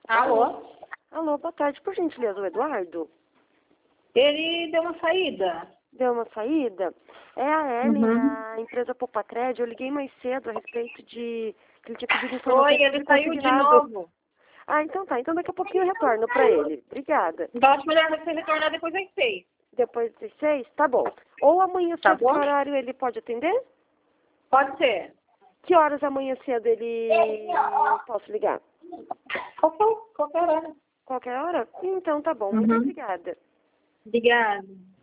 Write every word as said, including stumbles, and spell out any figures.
Alô? Alô, boa tarde. Por gentileza, o Eduardo? Ele deu uma saída. Deu uma saída? É a Ellen, Uhum. da empresa Popacred. Eu liguei mais cedo a respeito de que ele tinha pedido informação Foi, sobre ele saiu de consignado. novo. Ah, então tá. Então daqui a pouquinho eu retorno pra ele. Obrigada. Então acho melhor você retornar depois das seis. Depois das seis? Tá bom. Ou amanhã Tá cedo, bom? que horário ele pode atender? Pode ser. Que horas amanhã cedo ele eu posso ligar? Qualquer, qualquer hora. Qualquer hora? Então tá bom. Muito Uhum. obrigada. Obrigada.